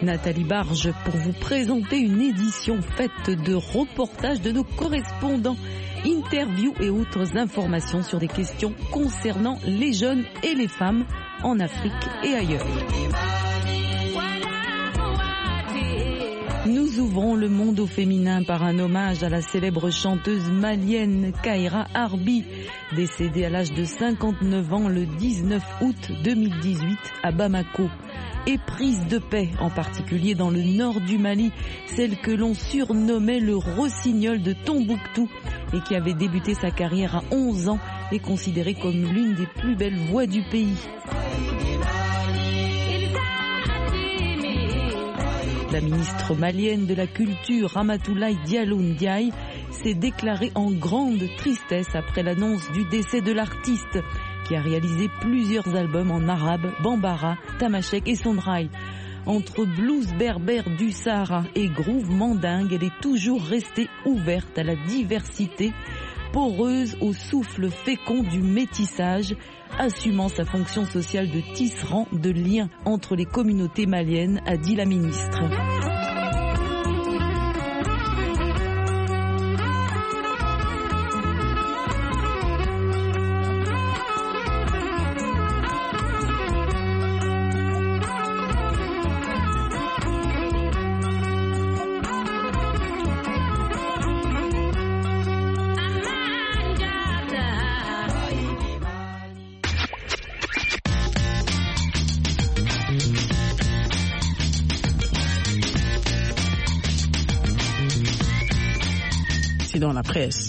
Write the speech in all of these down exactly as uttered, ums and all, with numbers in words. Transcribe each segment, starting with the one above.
Nathalie Barge pour vous présenter une édition faite de reportages de nos correspondants, interviews et autres informations sur des questions concernant les jeunes et les femmes en Afrique et ailleurs. Nous ouvrons le monde au féminin par un hommage à la célèbre chanteuse malienne Kaira Arbi, décédée à l'âge de cinquante-neuf ans le dix-neuf août deux mille dix-huit à Bamako. Éprise de paix, en particulier dans le nord du Mali, celle que l'on surnommait le rossignol de Tombouctou et qui avait débuté sa carrière à onze ans est considérée comme l'une des plus belles voix du pays. La ministre malienne de la Culture, Ramatoulaye Diallo Ndiaye, s'est déclarée en grande tristesse après l'annonce du décès de l'artiste qui a réalisé plusieurs albums en arabe, bambara, tamashek et sonraï. Entre blues berbère du Sahara et groove mandingue, elle est toujours restée ouverte à la diversité, poreuse au souffle fécond du métissage, assumant sa fonction sociale de tisserand de liens entre les communautés maliennes, a dit la ministre. Dans la presse.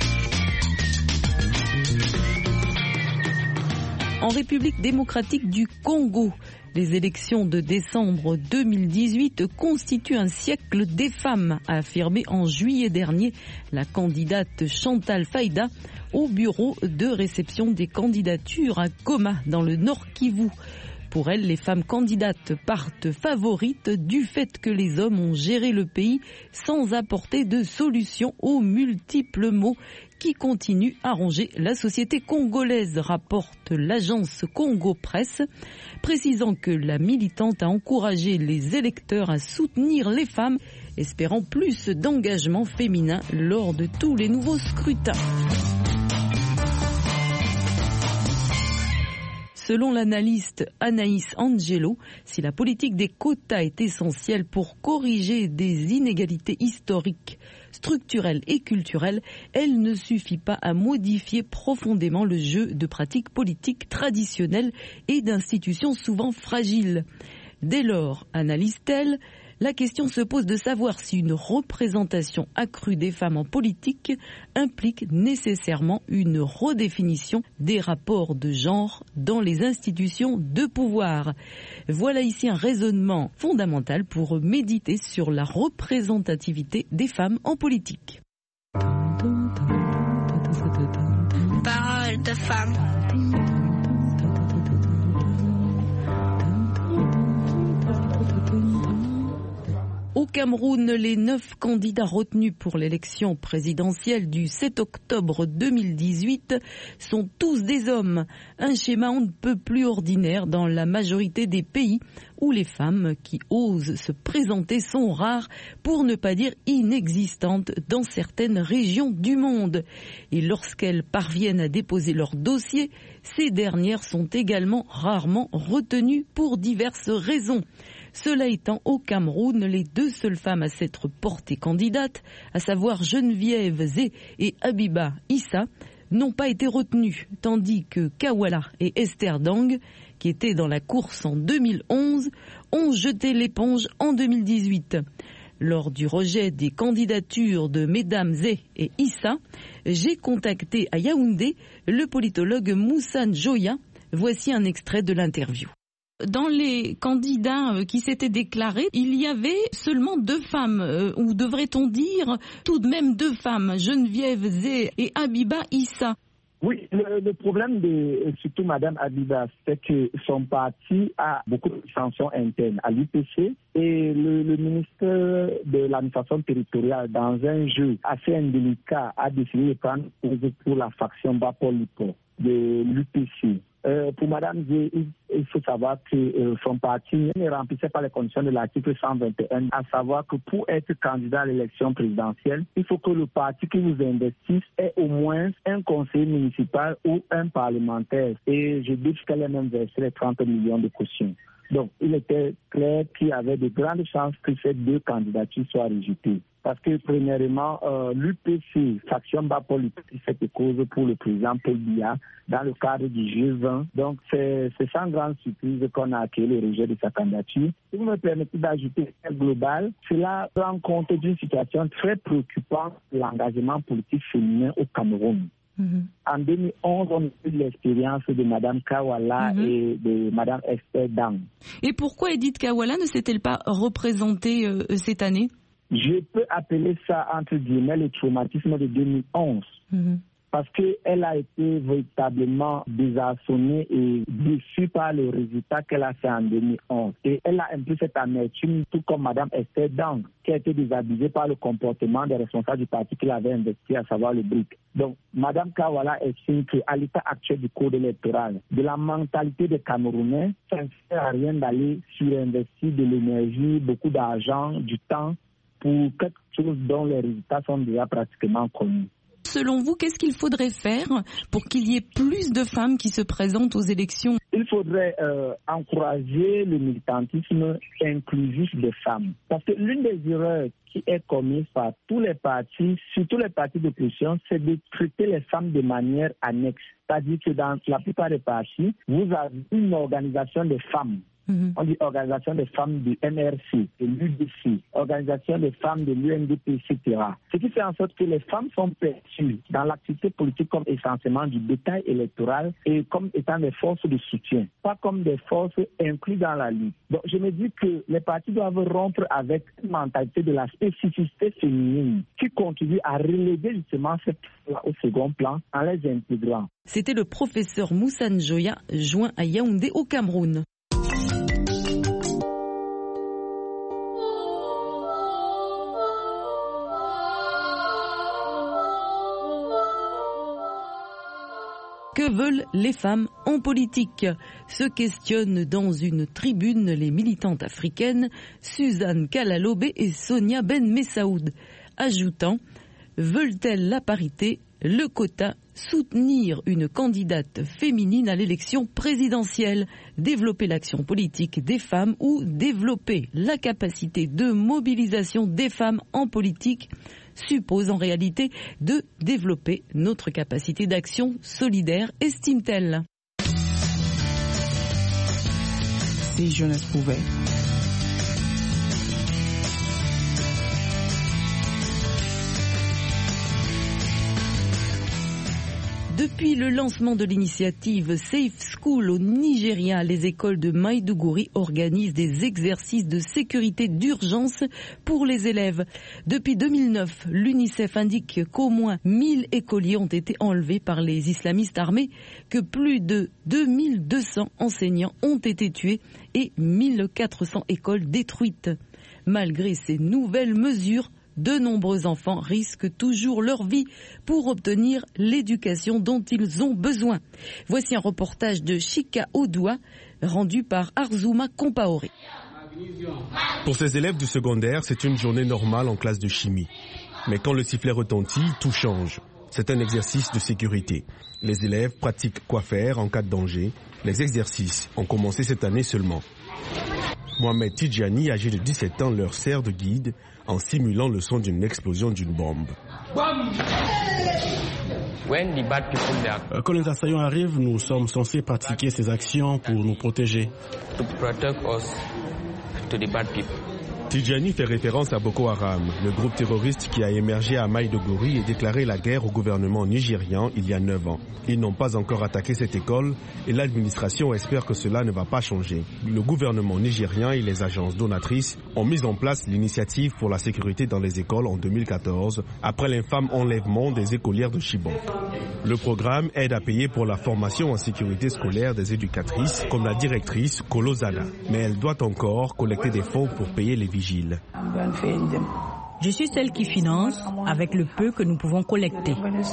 En République démocratique du Congo, les élections de décembre deux mille dix-huit constituent un siècle des femmes, a affirmé en juillet dernier la candidate Chantal Faïda au bureau de réception des candidatures à Goma dans le Nord Kivu. Pour elle, les femmes candidates partent favorites du fait que les hommes ont géré le pays sans apporter de solution aux multiples maux qui continuent à ronger la société congolaise, rapporte l'agence Congo Presse, précisant que la militante a encouragé les électeurs à soutenir les femmes, espérant plus d'engagement féminin lors de tous les nouveaux scrutins. Selon l'analyste Anaïs Angelo, si la politique des quotas est essentielle pour corriger des inégalités historiques, structurelles et culturelles, elle ne suffit pas à modifier profondément le jeu de pratiques politiques traditionnelles et d'institutions souvent fragiles. Dès lors, analyse-t-elle, la question se pose de savoir si une représentation accrue des femmes en politique implique nécessairement une redéfinition des rapports de genre dans les institutions de pouvoir. Voilà ici un raisonnement fondamental pour méditer sur la représentativité des femmes en politique. Parole de femme. Au Cameroun, les neuf candidats retenus pour l'élection présidentielle du sept octobre deux mille dix-huit sont tous des hommes. Un schéma on ne peut plus ordinaire dans la majorité des pays où les femmes qui osent se présenter sont rares, pour ne pas dire inexistantes, dans certaines régions du monde. Et lorsqu'elles parviennent à déposer leur dossier, ces dernières sont également rarement retenues pour diverses raisons. Cela étant, au Cameroun, les deux seules femmes à s'être portées candidates, à savoir Geneviève Zé et Abiba Issa, n'ont pas été retenues, tandis que Kawala et Esther Dang, qui étaient dans la course en deux mille onze, ont jeté l'éponge en deux mille dix-huit. Lors du rejet des candidatures de Mesdames Zé et Issa, j'ai contacté à Yaoundé le politologue Moussa Njoya. Voici un extrait de l'interview. Dans les candidats qui s'étaient déclarés, il y avait seulement deux femmes, euh, ou devrait-on dire tout de même deux femmes, Geneviève Zé et Abiba Issa. Oui, le, le problème de surtout Madame Abiba, c'est que son parti a beaucoup de sanctions internes à l'U P C et le, le ministre de l'administration territoriale, dans un jeu assez indélicat, a décidé de prendre pour la faction Bapol de l'U P C. Euh, pour Mme Zé, il, il faut savoir que euh, son parti ne remplissait pas les conditions de l'article cent vingt et un, à savoir que pour être candidat à l'élection présidentielle, il faut que le parti qui vous investisse ait au moins un conseiller municipal ou un parlementaire. Et je doute qu'elle ait même versé les trente millions de caution. Donc, il était clair qu'il y avait de grandes chances que ces deux candidatures soient rejetées. Parce que, premièrement, euh, l'U P C, faction bas politique, fait cause pour le président Paul Biya dans le cadre du G vingt. Donc, c'est, c'est sans grande surprise qu'on a accueilli le rejet de sa candidature. Si vous me permettez d'ajouter un global, cela rend compte d'une situation très préoccupante de l'engagement politique féminin au Cameroun. Mm-hmm. En deux mille onze, on a eu l'expérience de Mme Kawala mm-hmm. et de Mme Esther Dang. Et pourquoi Edith Kawala ne s'est-elle pas représentée euh, cette année? Je peux appeler ça, entre guillemets, le traumatisme de deux mille onze. Mm-hmm. Parce qu'elle a été véritablement désarçonnée et déçue par le résultat qu'elle a fait en deux mille onze. Et elle a un peu cette amertume, tout comme Mme Esther Dang, qui a été désabusée par le comportement des responsables du parti qu'il avait investi, à savoir le B R I C. Donc, Mme Kawala estime qu'à l'état actuel du code électoral, de la mentalité des Camerounais, ça ne sert à rien d'aller surinvestir de l'énergie, beaucoup d'argent, du temps, pour quelque chose dont les résultats sont déjà pratiquement connus. Selon vous, qu'est-ce qu'il faudrait faire pour qu'il y ait plus de femmes qui se présentent aux élections? Il faudrait euh, encourager le militantisme inclusif des femmes. Parce que l'une des erreurs qui est commise par tous les partis, surtout les partis d'opposition, c'est de traiter les femmes de manière annexe. C'est-à-dire que dans la plupart des partis, vous avez une organisation de femmes. Mm-hmm. On dit organisation des femmes du M R C, de l'U D C, organisation des femmes de l'U N D P, et cetera. Ce qui fait en sorte que les femmes sont perçues dans l'activité politique comme essentiellement du bétail électoral et comme étant des forces de soutien, pas comme des forces incluses dans la lutte. Donc je me dis que les partis doivent rompre avec une mentalité de la spécificité féminine qui contribue à reléguer justement cette au second plan en les intégrant. C'était le professeur Moussa Njoya, joint à Yaoundé au Cameroun. Que veulent les femmes en politique? Se questionnent dans une tribune les militantes africaines Suzanne Kalalobé et Sonia Ben Messaoud, ajoutant: veulent-elles la parité, le quota, soutenir une candidate féminine à l'élection présidentielle, développer l'action politique des femmes ou développer la capacité de mobilisation des femmes en politique suppose en réalité de développer notre capacité d'action solidaire, estime-t-elle. Si jeunesse pouvait. Depuis le lancement de l'initiative Safe School au Nigeria, les écoles de Maiduguri organisent des exercices de sécurité d'urgence pour les élèves. Depuis deux mille neuf, l'UNICEF indique qu'au moins mille écoliers ont été enlevés par les islamistes armés, que plus de deux mille deux cents enseignants ont été tués et mille quatre cents écoles détruites. Malgré ces nouvelles mesures, de nombreux enfants risquent toujours leur vie pour obtenir l'éducation dont ils ont besoin. Voici un reportage de Chika Odoua, rendu par Arzuma Compaoré. Pour ces élèves du secondaire, c'est une journée normale en classe de chimie. Mais quand le sifflet retentit, tout change. C'est un exercice de sécurité. Les élèves pratiquent quoi faire en cas de danger. Les exercices ont commencé cette année seulement. Mohamed Tidjani, âgé de dix-sept ans, leur sert de guide en simulant le son d'une explosion d'une bombe. Quand les assaillants arrivent, nous sommes censés pratiquer ces actions pour nous protéger. Tidjani fait référence à Boko Haram, le groupe terroriste qui a émergé à Maiduguri et déclaré la guerre au gouvernement nigérian il y a neuf ans. Ils n'ont pas encore attaqué cette école et l'administration espère que cela ne va pas changer. Le gouvernement nigérian et les agences donatrices ont mis en place l'initiative pour la sécurité dans les écoles en deux mille quatorze, après l'infâme enlèvement des écolières de Chibok. Le programme aide à payer pour la formation en sécurité scolaire des éducatrices, comme la directrice Kolozada. Mais elle doit encore collecter des fonds pour payer les vigiles. Je suis celle qui finance avec le peu que nous pouvons collecter.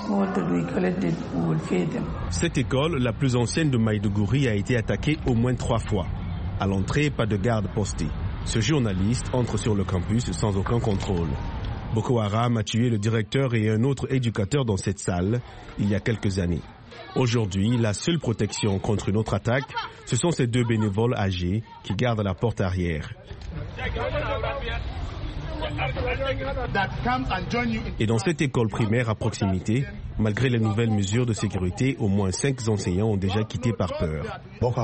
Cette école, la plus ancienne de Maïdougouri, a été attaquée au moins trois fois. À l'entrée, pas de garde postée. Ce journaliste entre sur le campus sans aucun contrôle. Boko Haram a tué le directeur et un autre éducateur dans cette salle il y a quelques années. Aujourd'hui, la seule protection contre une autre attaque, ce sont ces deux bénévoles âgés qui gardent la porte arrière. Et dans cette école primaire à proximité, malgré les nouvelles mesures de sécurité, au moins cinq enseignants ont déjà quitté par peur.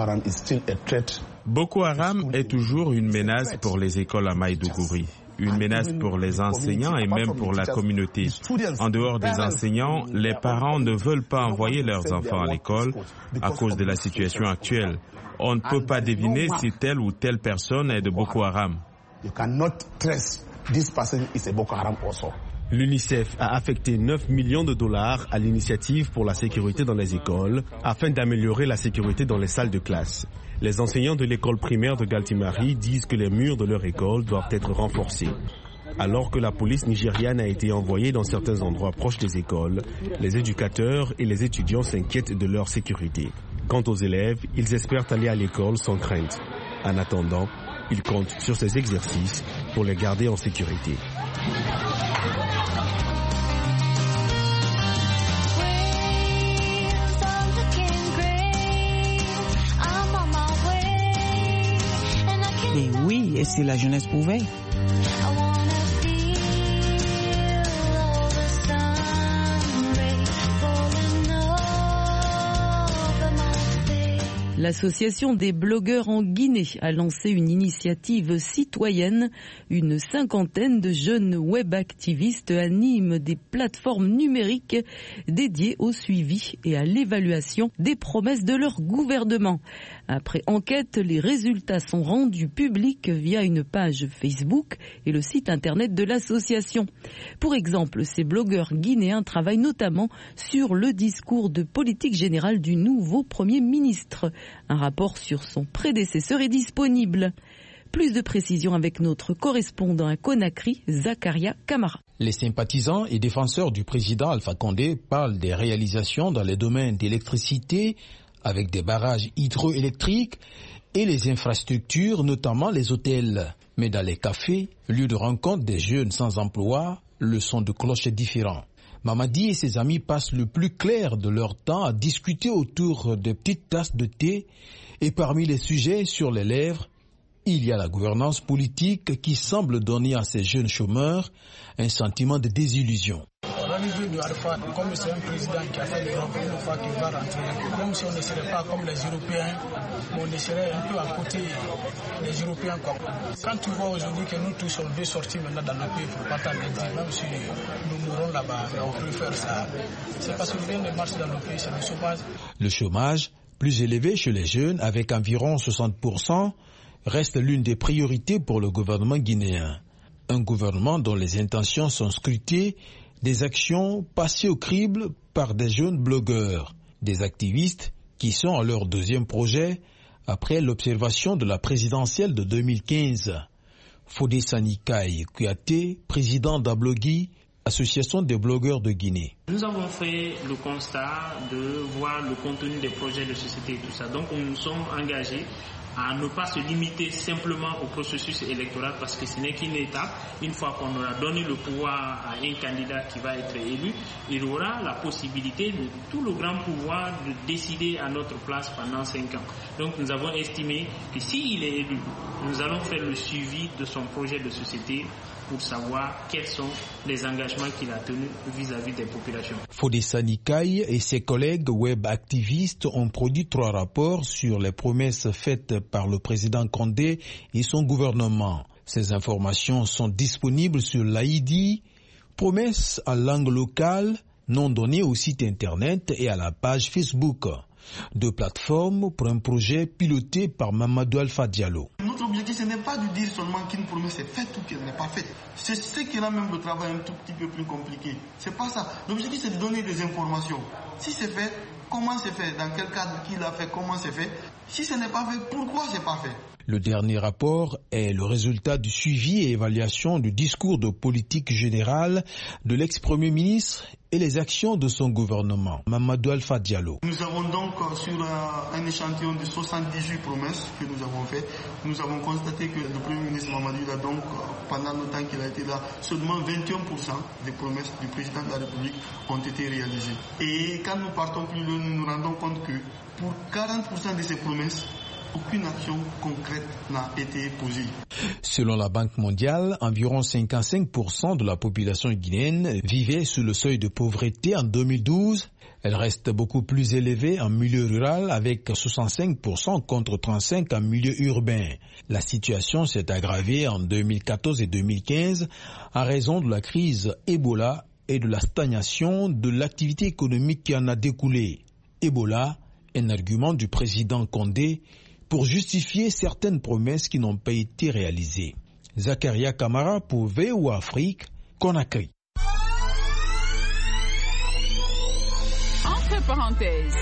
Boko Haram est toujours une menace pour les écoles à Maïdougouri. Une menace pour les enseignants et même pour la communauté. En dehors des enseignants, les parents ne veulent pas envoyer leurs enfants à l'école à cause de la situation actuelle. On ne peut pas deviner si telle ou telle personne est de Boko Haram. L'UNICEF a affecté neuf millions de dollars à l'initiative pour la sécurité dans les écoles afin d'améliorer la sécurité dans les salles de classe. Les enseignants de l'école primaire de Galtimari disent que les murs de leur école doivent être renforcés. Alors que la police nigériane a été envoyée dans certains endroits proches des écoles, les éducateurs et les étudiants s'inquiètent de leur sécurité. Quant aux élèves, ils espèrent aller à l'école sans crainte. En attendant, ils comptent sur ces exercices pour les garder en sécurité. Et oui, et si la jeunesse pouvait. L'Association des blogueurs en Guinée a lancé une initiative citoyenne. Une cinquantaine de jeunes web activistes animent des plateformes numériques dédiées au suivi et à l'évaluation des promesses de leur gouvernement. Après enquête, les résultats sont rendus publics via une page Facebook et le site internet de l'association. Pour exemple, ces blogueurs guinéens travaillent notamment sur le discours de politique générale du nouveau Premier ministre. Un rapport sur son prédécesseur est disponible. Plus de précisions avec notre correspondant à Conakry, Zakaria Kamara. Les sympathisants et défenseurs du président Alpha Condé parlent des réalisations dans les domaines d'électricité, avec des barrages hydroélectriques et les infrastructures, notamment les hôtels. Mais dans les cafés, lieu de rencontre des jeunes sans emploi, le son de cloche est différent. Mamadi et ses amis passent le plus clair de leur temps à discuter autour de petites tasses de thé et parmi les sujets sur les lèvres, il y a la gouvernance politique qui semble donner à ces jeunes chômeurs un sentiment de désillusion. L'arrivée de Alpha, comme c'est un président qui a fait l'Europe une fois qu'il va rentrer, même si on ne serait pas comme les Européens, on serait un peu à côté des Européens. Quand tu vois aujourd'hui que nous tous on veut sortir maintenant dans le pays, il ne faut pas t'en dire, même si nous mourrons là-bas, on peut faire ça. C'est parce que rien ne marche dans le pays, c'est le chômage. Le chômage, plus élevé chez les jeunes, avec environ soixante pour cent, reste l'une des priorités pour le gouvernement guinéen. Un gouvernement dont les intentions sont scrutées, des actions passées au crible par des jeunes blogueurs, des activistes qui sont à leur deuxième projet après l'observation de la présidentielle de deux mille quinze. Fodé Sanikaï Kouyaté, président d'Ablogui, Association des blogueurs de Guinée. Nous avons fait le constat de voir le contenu des projets de société et tout ça. Donc nous nous sommes engagés à ne pas se limiter simplement au processus électoral parce que ce n'est qu'une étape. Une fois qu'on aura donné le pouvoir à un candidat qui va être élu, il aura la possibilité de tout le grand pouvoir de décider à notre place pendant cinq ans. Donc nous avons estimé que s'il est élu, nous allons faire le suivi de son projet de société pour savoir quels sont les engagements qu'il a tenus vis-à-vis des populations. Fodé Sanikaï et ses collègues web activistes ont produit trois rapports sur les promesses faites par le président Condé et son gouvernement. Ces informations sont disponibles sur l'A I D I, promesses en langue locale, non données au site internet et à la page Facebook. Deux plateformes pour un projet piloté par Mamadou Alpha Diallo. Notre objectif, ce n'est pas de dire seulement qu'une promesse est faite ou qu'elle n'est pas faite. C'est ce qui rend même le travail un tout petit peu plus compliqué. C'est pas ça. L'objectif, c'est de donner des informations. Si c'est fait, comment c'est fait, dans quel cadre qui l'a fait, comment c'est fait. Si ce n'est pas fait, pourquoi c'est pas fait. Le dernier rapport est le résultat du suivi et évaluation du discours de politique générale de l'ex-premier ministre et les actions de son gouvernement. Mamadou Alpha Diallo. Nous avons donc sur un échantillon de soixante-dix-huit promesses que nous avons faites, nous avons constaté que le Premier ministre Mamadou a donc, pendant le temps qu'il a été là, seulement vingt et un pour cent des promesses du président de la République ont été réalisées. Et quand nous partons plus loin, nous nous rendons compte que pour quarante pour cent de ces promesses, aucune action concrète n'a été posée. Selon la Banque mondiale, environ cinquante-cinq pour cent de la population guinéenne vivait sous le seuil de pauvreté en deux mille douze. Elle reste beaucoup plus élevée en milieu rural avec soixante-cinq pour cent contre trente-cinq pour cent en milieu urbain. La situation s'est aggravée en deux mille quatorze et deux mille quinze en raison de la crise Ebola et de la stagnation de l'activité économique qui en a découlé. Ebola, un argument du président Condé pour justifier certaines promesses qui n'ont pas été réalisées. Zakaria Kamara pour V O A Afrique, Conakry. Entre parenthèses.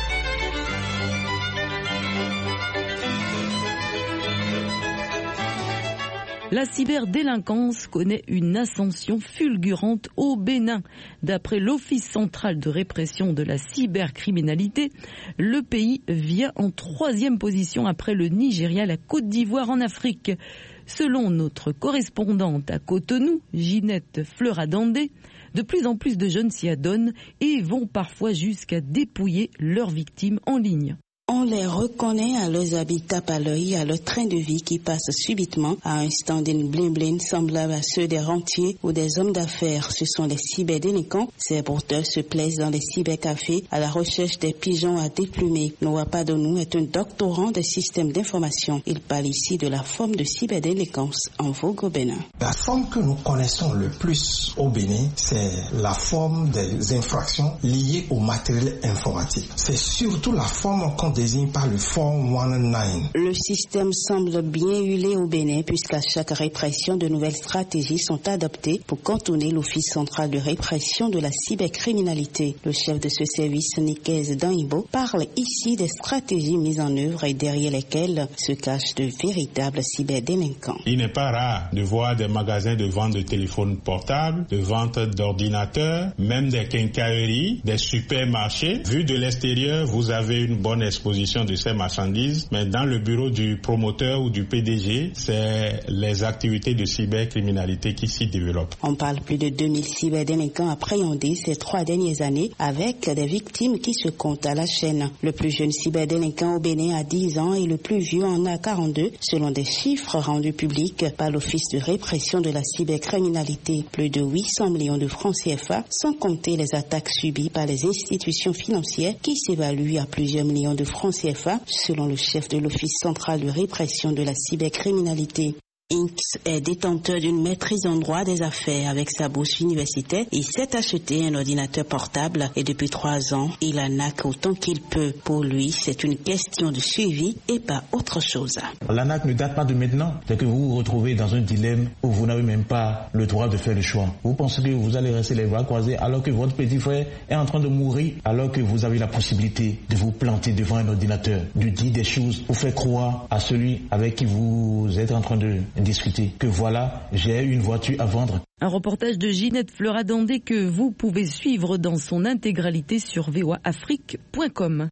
La cyberdélinquance connaît une ascension fulgurante au Bénin. D'après l'Office central de répression de la cybercriminalité, le pays vient en troisième position après le Nigeria, la Côte d'Ivoire en Afrique. Selon notre correspondante à Cotonou, Ginette Fleuradandé, de plus en plus de jeunes s'y adonnent et vont parfois jusqu'à dépouiller leurs victimes en ligne. On les reconnaît à leurs habitats à l'œil, à leur train de vie qui passe subitement à un stand-in blin-blin semblable à ceux des rentiers ou des hommes d'affaires. Ce sont les cyberdélinquants. Ces porteurs se plaisent dans les cybercafés à la recherche des pigeons à déplumer. Noah Padonou est un doctorant des systèmes d'information. Il parle ici de la forme de cyberdélinquance en vogue au Bénin. La forme que nous connaissons le plus au Bénin, c'est la forme des infractions liées au matériel informatique. C'est surtout la forme qu'on désigne par le quatre cent dix-neuf. Le système semble bien huilé au Bénin puisqu'à chaque répression, de nouvelles stratégies sont adoptées pour contourner l'Office central de répression de la cybercriminalité. Le chef de ce service, Nikez Danhibo, parle ici des stratégies mises en œuvre et derrière lesquelles se cachent de véritables cyberdélinquants. Il n'est pas rare de voir des magasins de vente de téléphones portables, de vente d'ordinateurs, même des quincailleries, des supermarchés. Vu de l'extérieur, vous avez une bonne exposition de ces marchandises, mais dans le bureau du promoteur ou du P D G, c'est les activités de cybercriminalité qui s'y développent. On parle plus de deux mille cyberdélinquants appréhendés ces trois dernières années avec des victimes qui se comptent à la chaîne. Le plus jeune cyberdélinquant au Bénin a dix ans et le plus vieux en a quarante-deux, selon des chiffres rendus publics par l'Office de répression de la cybercriminalité. Plus de huit cents millions de francs C F A, sans compter les attaques subies par les institutions financières qui s'évaluent à plusieurs millions de francs C F A, selon le chef de l'Office central de répression de la cybercriminalité. Inks est détenteur d'une maîtrise en droit des affaires avec sa bourse universitaire. Il s'est acheté un ordinateur portable et depuis trois ans, il en a autant qu'il peut. Pour lui, c'est une question de suivi et pas autre chose. L'ANAC ne date pas de maintenant. C'est que vous vous retrouvez dans un dilemme où vous n'avez même pas le droit de faire le choix. Vous pensez que vous allez rester les bras croisés alors que votre petit frère est en train de mourir, alors que vous avez la possibilité de vous planter devant un ordinateur, de dire des choses pour faire croire à celui avec qui vous êtes en train de discuter que voilà, j'ai une voiture à vendre. Un reportage de Ginette Fleuradandé que vous pouvez suivre dans son intégralité sur v o a afrique point com.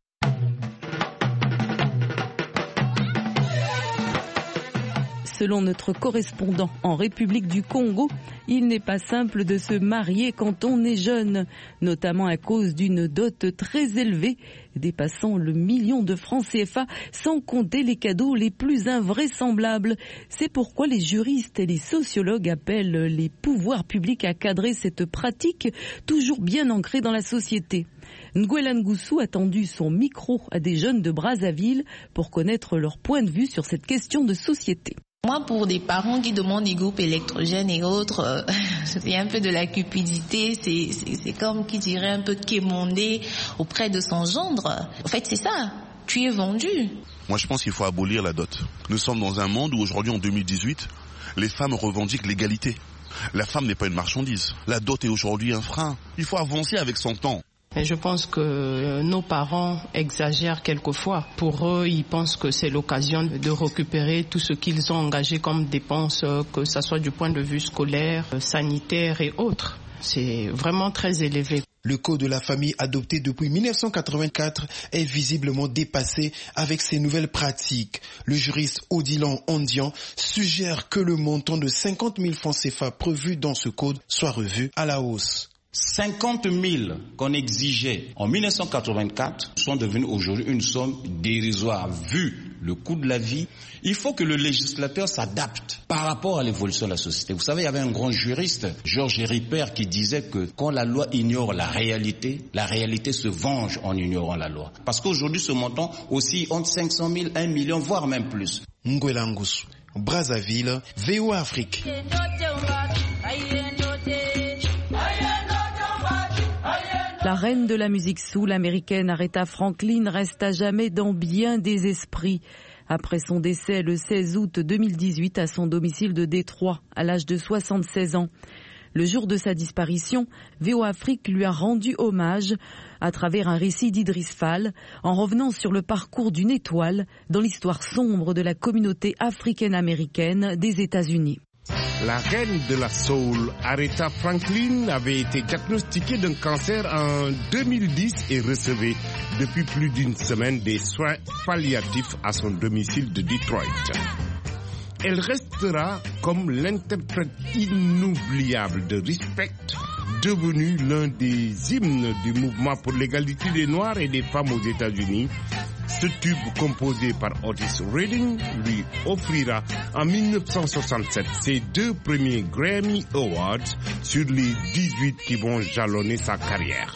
Selon notre correspondant en République du Congo, il n'est pas simple de se marier quand on est jeune, notamment à cause d'une dot très élevée, dépassant le million de francs C F A, sans compter les cadeaux les plus invraisemblables. C'est pourquoi les juristes et les sociologues appellent les pouvoirs publics à cadrer cette pratique toujours bien ancrée dans la société. Nguela Ngusu a tendu son micro à des jeunes de Brazzaville pour connaître leur point de vue sur cette question de société. Moi, pour des parents qui demandent des groupes électrogènes et autres, euh, c'est un peu de la cupidité, c'est, c'est, c'est comme qui dirait un peu quémander auprès de son gendre. En fait, c'est ça, tu es vendu. Moi, je pense qu'il faut abolir la dot. Nous sommes dans un monde où aujourd'hui, en deux mille dix-huit, les femmes revendiquent l'égalité. La femme n'est pas une marchandise. La dot est aujourd'hui un frein. Il faut avancer avec son temps. Je pense que nos parents exagèrent quelquefois. Pour eux, ils pensent que c'est l'occasion de récupérer tout ce qu'ils ont engagé comme dépenses, que ce soit du point de vue scolaire, sanitaire et autres. C'est vraiment très élevé. Le code de la famille adopté depuis mille neuf cent quatre-vingt-quatre est visiblement dépassé avec ces nouvelles pratiques. Le juriste Odilon Ondian suggère que le montant de cinquante mille francs C F A prévu dans ce code soit revu à la hausse. cinquante mille qu'on exigeait en mille neuf cent quatre-vingt-quatre sont devenus aujourd'hui une somme dérisoire vu le coût de la vie. Il faut que le législateur s'adapte par rapport à l'évolution de la société. Vous savez, il y avait un grand juriste, Georges Ripert, qui disait que quand la loi ignore la réalité, la réalité se venge en ignorant la loi. Parce qu'aujourd'hui, ce montant aussi entre cinq cent mille, un million, voire même plus. Ngwela Ngusu, Brazzaville, V O A Afrique. La reine de la musique soul américaine Aretha Franklin reste à jamais dans bien des esprits. Après son décès le seize août deux mille dix-huit à son domicile de Détroit, à l'âge de soixante-seize ans. Le jour de sa disparition, V O A Afrique lui a rendu hommage à travers un récit d'Idriss Fall, en revenant sur le parcours d'une étoile dans l'histoire sombre de la communauté africaine-américaine des États-Unis. La reine de la soul, Aretha Franklin, avait été diagnostiquée d'un cancer en deux mille dix et recevait depuis plus d'une semaine des soins palliatifs à son domicile de Detroit. Elle restera comme l'interprète inoubliable de Respect, devenu l'un des hymnes du mouvement pour l'égalité des Noirs et des femmes aux États-Unis. Ce tube composé par Otis Redding lui offrira en mille neuf cent soixante-sept ses deux premiers Grammy Awards sur les dix-huit qui vont jalonner sa carrière.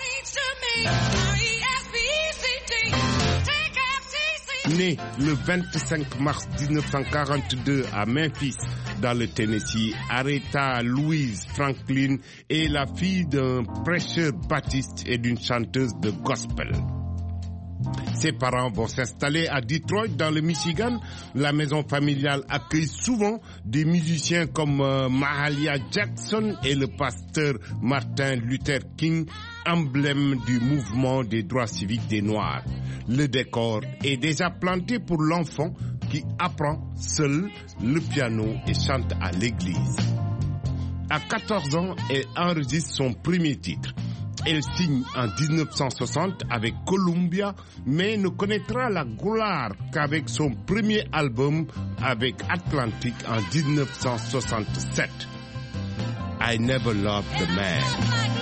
Née le vingt-cinq mars dix-neuf cent quarante-deux à Memphis, dans le Tennessee, Aretha Louise Franklin est la fille d'un prêcheur baptiste et d'une chanteuse de gospel. Ses parents vont s'installer à Detroit, dans le Michigan. La maison familiale accueille souvent des musiciens comme euh, Mahalia Jackson et le pasteur Martin Luther King, emblème du mouvement des droits civiques des Noirs. Le décor est déjà planté pour l'enfant qui apprend seul le piano et chante à l'église. À quatorze ans, elle enregistre son premier titre. Elle signe en dix-neuf cent soixante avec Columbia, mais ne connaîtra la gloire qu'avec son premier album avec Atlantic en dix-neuf cent soixante-sept. I Never Loved the Man.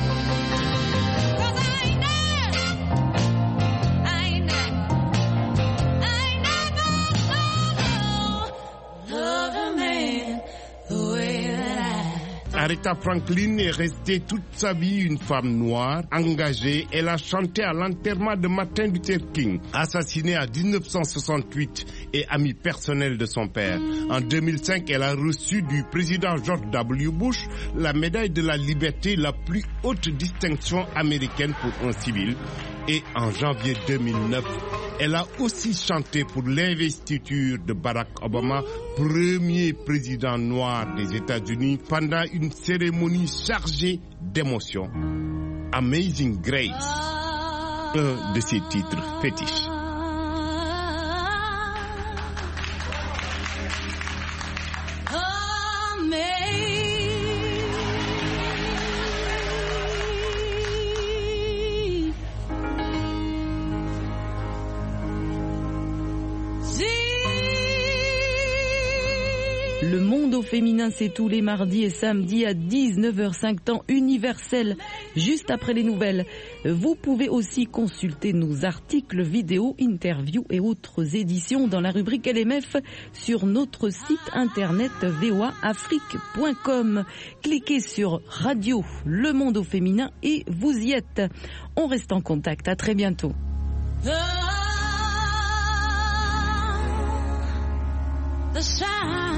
Aretha Franklin est restée toute sa vie une femme noire, engagée. Elle a chanté à l'enterrement de Martin Luther King, assassiné en dix-neuf cent soixante-huit et ami personnel de son père. En deux mille cinq, elle a reçu du président George W. Bush la médaille de la liberté, la plus haute distinction américaine pour un civil. Et en janvier deux mille neuf, elle a aussi chanté pour l'investiture de Barack Obama, premier président noir des États-Unis, pendant une cérémonie chargée d'émotions. Amazing Grace, un de ses titres fétiches. Le monde au féminin, c'est tous les mardis et samedis à dix-neuf heures cinq temps universel, juste après les nouvelles. Vous pouvez aussi consulter nos articles, vidéos, interviews et autres éditions dans la rubrique L M F sur notre site internet v o a afrique point com. Cliquez sur Radio Le Monde au féminin et vous y êtes. On reste en contact. À très bientôt. The, the